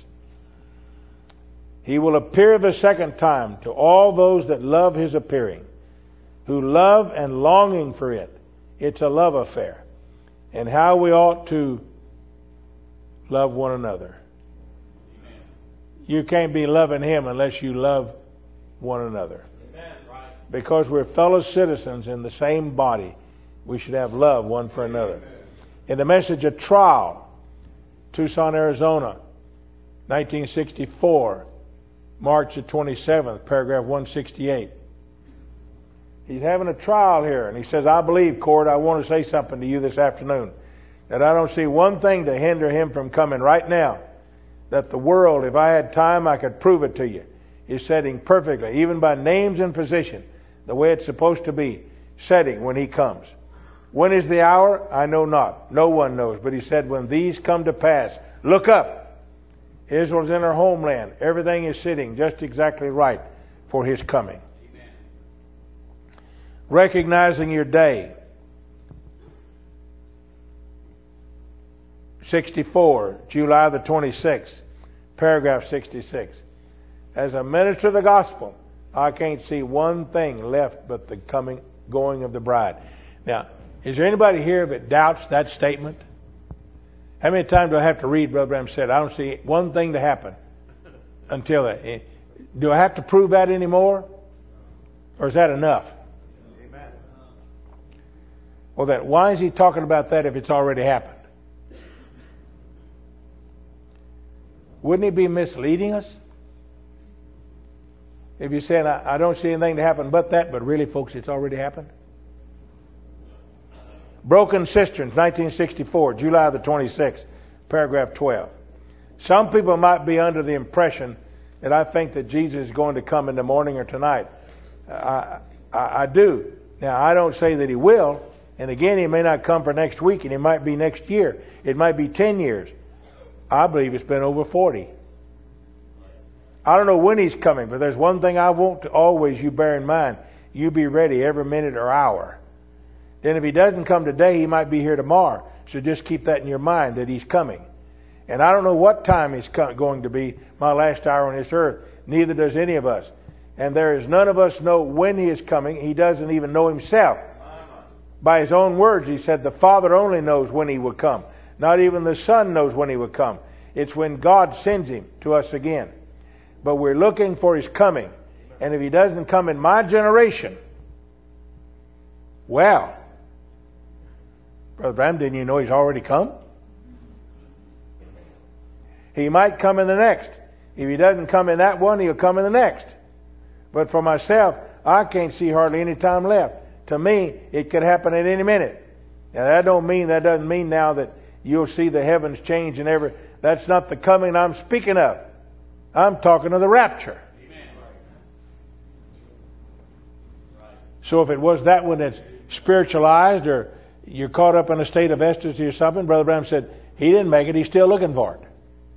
He will appear the second time to all those that love His appearing, who love and longing for it. It's a love affair. And how we ought to love one another. Amen. You can't be loving Him unless you love one another. Amen. Right. Because we're fellow citizens in the same body, we should have love one for another. Amen. In the message of trial, Tucson, Arizona, nineteen sixty-four, March the twenty-seventh, paragraph one sixty-eight. He's having a trial here, and he says, I believe, court, I want to say something to you this afternoon, that I don't see one thing to hinder him from coming right now, that the world, if I had time, I could prove it to you, is setting perfectly, even by names and position, the way it's supposed to be, setting when He comes. When is the hour? I know not. No one knows. But He said, when these come to pass, look up. Israel's in her homeland. Everything is sitting just exactly right for His coming. Amen. Recognizing your day. sixty-four, July the twenty-sixth, paragraph sixty-six. As a minister of the gospel, I can't see one thing left but the coming, going of the bride. Now, is there anybody here that doubts that statement? How many times do I have to read, Brother Branham said, I don't see one thing to happen until that. Do I have to prove that anymore? Or is that enough? Amen. Well, then, why is he talking about that if it's already happened? Wouldn't he be misleading us? If you're saying, I, I don't see anything to happen but that, but really, folks, it's already happened? Broken Cisterns, nineteen sixty-four, July the twenty-sixth, paragraph twelve. Some people might be under the impression that I think that Jesus is going to come in the morning or tonight. I, I, I do. Now, I don't say that He will. And again, He may not come for next week, and it might be next year. It might be ten years. I believe it's been over forty. I don't know when He's coming, but there's one thing I want to always you bear in mind. You be ready every minute or hour. Then if He doesn't come today, He might be here tomorrow. So just keep that in your mind that He's coming. And I don't know what time He's going to be, my last hour on this earth. Neither does any of us. And there is none of us know when He is coming. He doesn't even know Himself. By His own words, He said the Father only knows when He will come. Not even the Son knows when He will come. It's when God sends Him to us again. But we're looking for His coming. And if He doesn't come in my generation, well, Brother Branham, didn't you know He's already come? He might come in the next. If He doesn't come in that one, He'll come in the next. But for myself, I can't see hardly any time left. To me, it could happen at any minute. Now that don't mean that doesn't mean now that you'll see the heavens change and every. That's not the coming I'm speaking of. I'm talking of the rapture. So if it was that one that's spiritualized, or you're caught up in a state of ecstasy or something, Brother Branham said he didn't make it. He's still looking for it.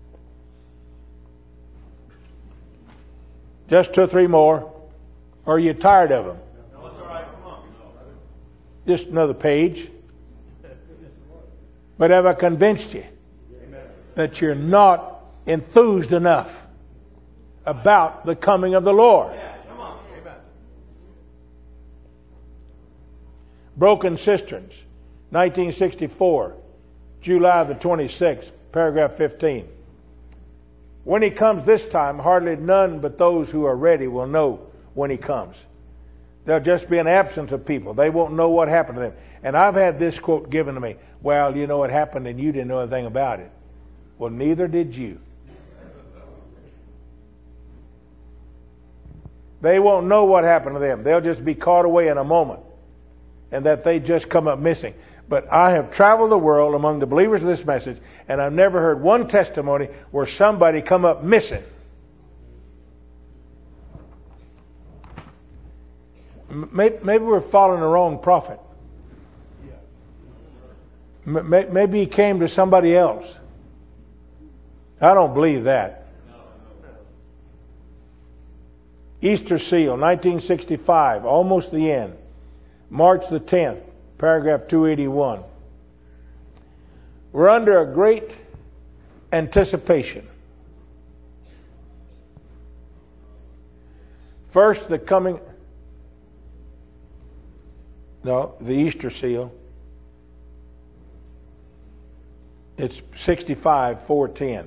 Just two or three more. Or are you tired of them? No, it's all right. Come on. Just another page. But have I convinced you that you're not enthused enough about the coming of the Lord? Yeah, come on. Amen. Broken Cisterns, nineteen sixty-four, July the twenty-sixth, paragraph fifteen. When he comes this time, hardly none but those who are ready will know when he comes. There'll just be an absence of people. They won't know what happened to them. And I've had this quote given to me. Well, you know what happened and you didn't know anything about it. Well, neither did you. They won't know what happened to them. They'll just be caught away in a moment. And that they just come up missing. But I have traveled the world among the believers of this message, and I've never heard one testimony where somebody come up missing. Maybe we're following the wrong prophet. Maybe he came to somebody else. I don't believe that. Easter Seal, nineteen sixty-five, almost the end. March the tenth, paragraph two eighty-one. We're under a great anticipation. First, the coming... No, the Easter Seal. It's sixty-five, four ten.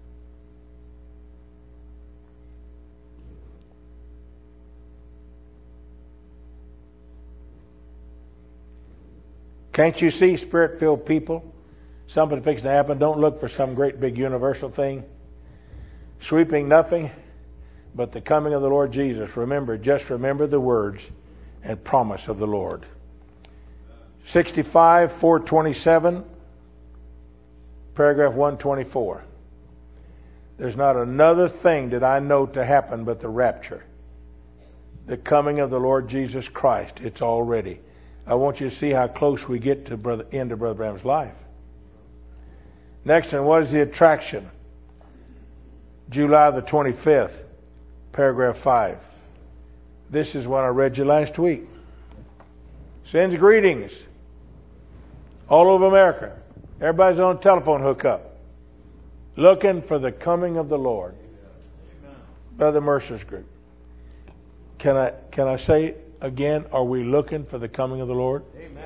Can't you see Spirit-filled people? Something fixing to happen. Don't look for some great big universal thing. Sweeping nothing but the coming of the Lord Jesus. Remember, just remember the words and promise of the Lord. sixty-five, four twenty-seven, paragraph one twenty-four. There's not another thing that I know to happen but the rapture. The coming of the Lord Jesus Christ. It's all ready. I want you to see how close we get to brother, end of Brother Branham's life. Next one, what is the attraction? July the twenty-fifth, paragraph five. This is what I read you last week. Sends greetings all over America. Everybody's on a telephone hookup, looking for the coming of the Lord. Amen. Brother Mercer's group. Can I can I say again? Are we looking for the coming of the Lord? Amen.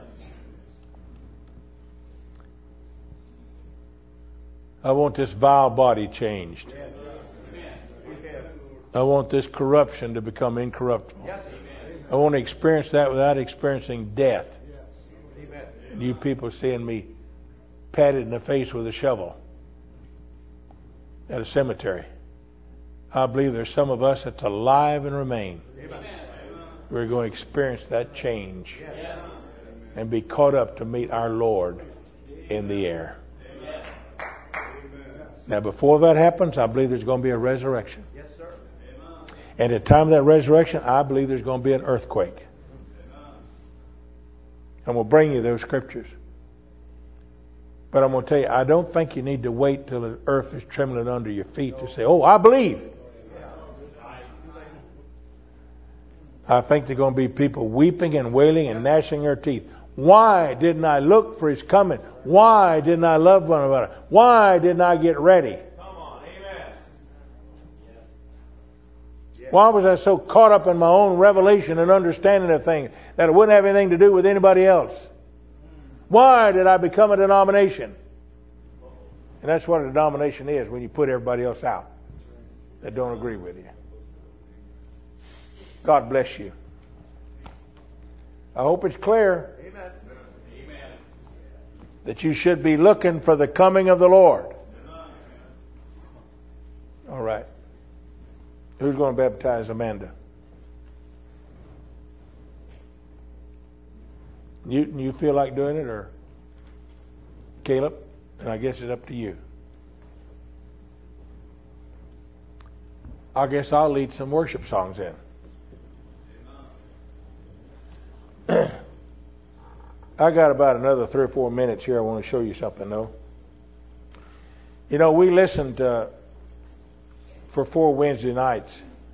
I want this vile body changed. Yes. I want this corruption to become incorruptible. Yes. I want to experience that without experiencing death. Amen. And you people seeing me patted in the face with a shovel at a cemetery. I believe there's some of us that's alive and remain. Amen. We're going to experience that change and be caught up to meet our Lord in the air. Now, before that happens, I believe there's going to be a resurrection. Yes, sir. And at the time of that resurrection, I believe there's going to be an earthquake. I'm going to bring you those scriptures. But I'm going to tell you, I don't think you need to wait till the earth is trembling under your feet to say, oh, I believe. I think there are going to be people weeping and wailing and gnashing their teeth. Why didn't I look for His coming? Why didn't I love one another? Why didn't I get ready? Come on, amen. Why was I so caught up in my own revelation and understanding of things that it wouldn't have anything to do with anybody else? Why did I become a denomination? And that's what a denomination is, when you put everybody else out that don't agree with you. God bless you. I hope it's clear Amen. Amen. that you should be looking for the coming of the Lord. All right. Who's going to baptize Amanda? You you feel like doing it, or Caleb, and I guess it's up to you. I guess I'll lead some worship songs in. I got about another three or four minutes here. I want to show you something, though. You know, we listened uh, for four Wednesday nights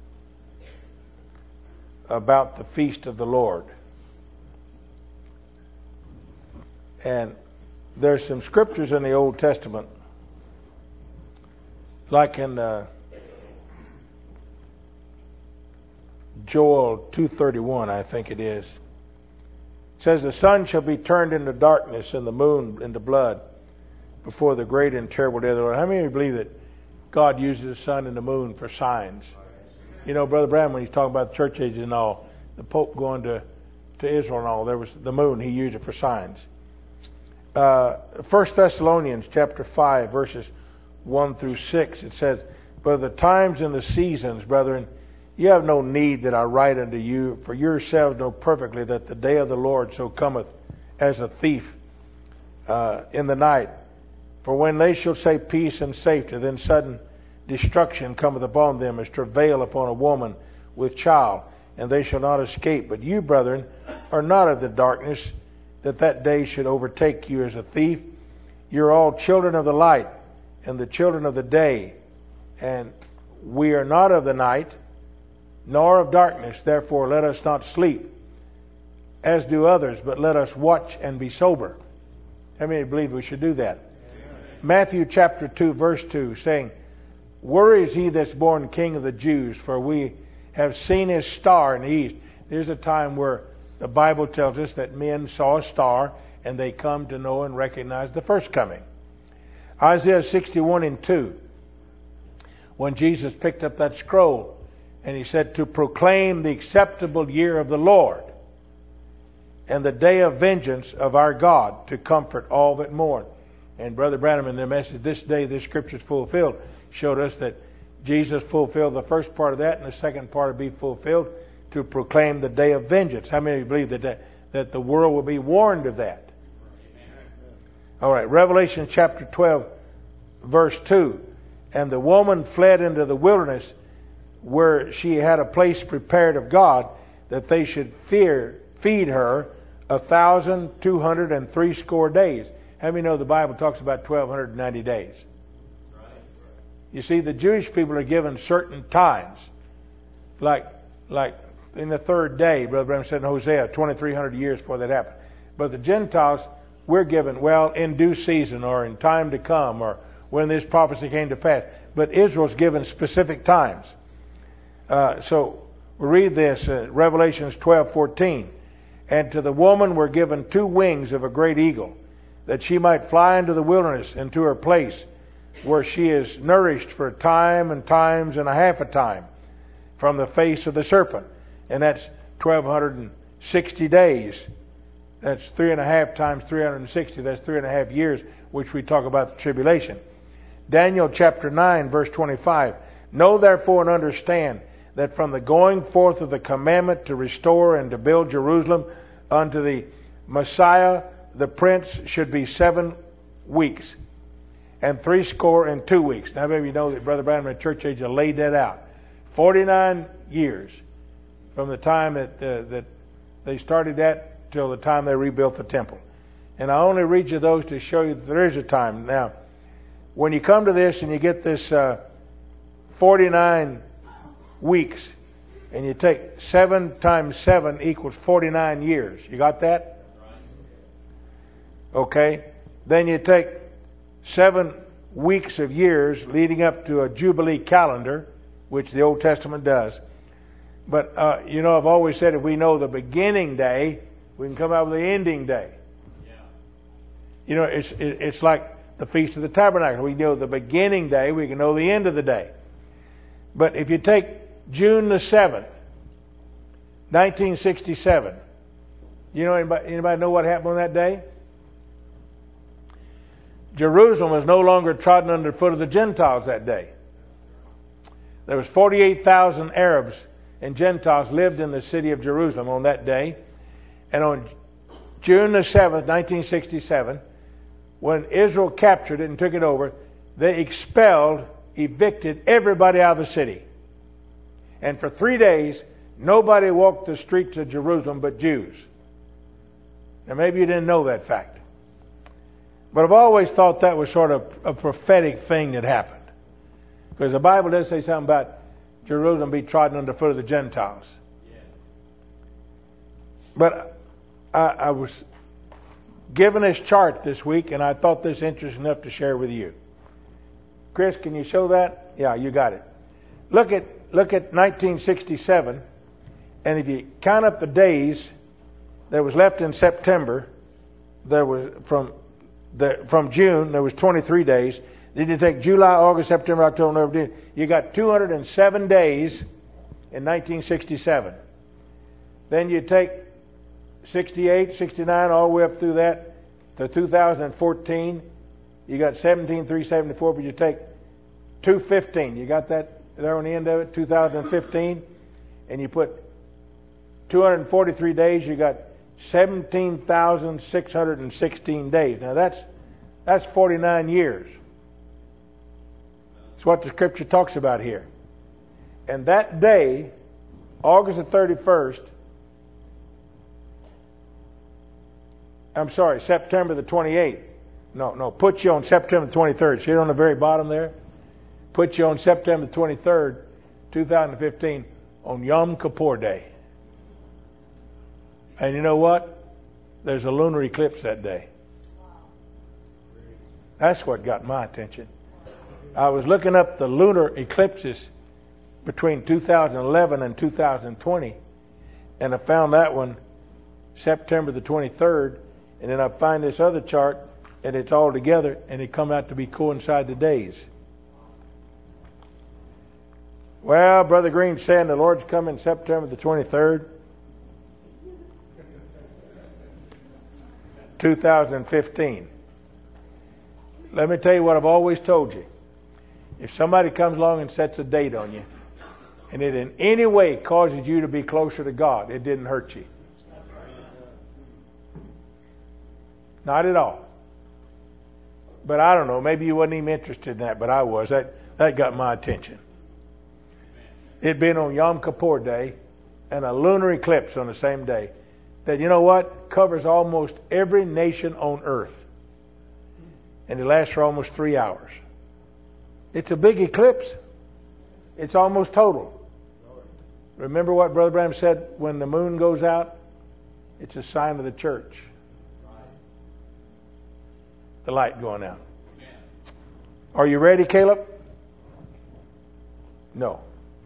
about the feast of the Lord. And there's some scriptures in the Old Testament, like in uh, Joel two thirty-one, I think it is. It says, the sun shall be turned into darkness and the moon into blood before the great and terrible day of the Lord. How many of you believe that God uses the sun and the moon for signs? You know, Brother Branham, when he's talking about the church ages and all, the Pope going to, to Israel and all, there was the moon, he used it for signs. Uh, First Thessalonians chapter five, verses one through six, it says, but the times and the seasons, brethren, you have no need that I write unto you, for yourselves know perfectly that the day of the Lord so cometh as a thief uh, in the night. For when they shall say peace and safety, then sudden destruction cometh upon them as travail upon a woman with child, and they shall not escape. But you, brethren, are not of the darkness, that that day should overtake you as a thief. You are all children of the light, and the children of the day. And we are not of the night, nor of darkness. Therefore let us not sleep, as do others, but let us watch and be sober. How many believe we should do that? Amen. Matthew chapter two, verse two, saying, where is he that's born King of the Jews? For we have seen his star in the east. There's a time where the Bible tells us that men saw a star and they come to know and recognize the first coming. Isaiah sixty-one and two, when Jesus picked up that scroll, and he said, to proclaim the acceptable year of the Lord and the day of vengeance of our God, to comfort all that mourn. And Brother Branham in the message, this day this scripture is fulfilled, showed us that Jesus fulfilled the first part of that, and the second part will be fulfilled to proclaim the day of vengeance. How many of you believe that, that, that the world will be warned of that? Amen. All right, Revelation chapter twelve, verse two. And the woman fled into the wilderness, where she had a place prepared of God, that they should fear, feed her a thousand two hundred and three score days. How many know the Bible talks about twelve ninety days? You see, the Jewish people are given certain times, like like in the third day. Brother Branham said in Hosea, twenty-three hundred years before that happened. But the Gentiles, we're given, well, in due season, or in time to come, or when this prophecy came to pass. But Israel's given specific times. Uh, so we read this, uh, Revelations twelve fourteen. And to the woman were given two wings of a great eagle, that she might fly into the wilderness, into her place, where she is nourished for a time and times and a half a time from the face of the serpent. And that's twelve sixty days. That's three and a half times three hundred sixty. That's three and a half years, which we talk about the tribulation. Daniel chapter nine, verse twenty-five. Know therefore and understand that from the going forth of the commandment to restore and to build Jerusalem unto the Messiah, the Prince, should be seven weeks and three score and two weeks. Now, maybe you know that Brother Branham at Church Age laid that out. Forty-nine years from the time that uh, that they started that till the time they rebuilt the temple. And I only read you those to show you that there is a time. Now, when you come to this and you get this uh, forty-nine weeks, and you take seven times seven equals forty-nine years. You got that? Okay. Then you take seven weeks of years leading up to a Jubilee calendar, which the Old Testament does. But, uh, you know, I've always said if we know the beginning day, we can come out with the ending day. Yeah. You know, it's it, it's like the Feast of the Tabernacle. We know the beginning day, we can know the end of the day. But if you take June the seventh, nineteen sixty-seven. You know, anybody, anybody know what happened on that day? Jerusalem was no longer trodden under the foot of the Gentiles that day. There was forty-eight thousand Arabs and Gentiles lived in the city of Jerusalem on that day. And on June the seventh, nineteen sixty-seven, when Israel captured it and took it over, they expelled, evicted everybody out of the city. And for three days, nobody walked the streets of Jerusalem but Jews. Now maybe you didn't know that fact. But I've always thought that was sort of a prophetic thing that happened. Because the Bible does say something about Jerusalem be trodden under foot of the Gentiles. Yes. But I, I was given this chart this week, and I thought this interesting enough to share with you. Chris, can you show that? Yeah, you got it. Look at look at nineteen sixty-seven, and if you count up the days that was left in September, there was from the from June there was twenty-three days. Then you take July, August, September, October, November. You got two hundred seven days in nineteen sixty-seven. Then you take sixty-eight, sixty-nine, all the way up through that to two thousand fourteen. You got seventeen thousand three hundred seventy-four, but you take two hundred fifteen. You got that there on the end of it, two thousand fifteen, and you put two hundred forty-three days. You got seventeen thousand six hundred sixteen days. Now that's that's forty-nine years. It's what the Scripture talks about here. And that day, August the thirty-first, I'm sorry, September the twenty-eighth. No, no, put you on September the twenty-third. See it on the very bottom there? Put you on September the twenty-third, two thousand fifteen, on Yom Kippur Day. And you know what? There's a lunar eclipse that day. That's what got my attention. I was looking up the lunar eclipses between two thousand eleven and two thousand twenty, and I found that one September the twenty-third, and then I find this other chart, and it's all together, and it come out to be coincide the days. Well, Brother Green's saying the Lord's coming September the twenty-third, two thousand fifteen. Let me tell you what I've always told you. If somebody comes along and sets a date on you, and it in any way causes you to be closer to God, it didn't hurt you. Not at all. But I don't know, maybe you wasn't even interested in that, but I was. That that got my attention. It being on Yom Kippur Day and a lunar eclipse on the same day. That, you know what, covers almost every nation on earth. And it lasts for almost three hours. It's a big eclipse. It's almost total. Remember what Brother Branham said, when the moon goes out, it's a sign of the church. The light going out. Are you ready, Caleb? No.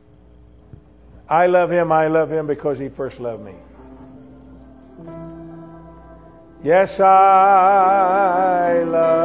I love him, I love him because he first loved me. Yes, I love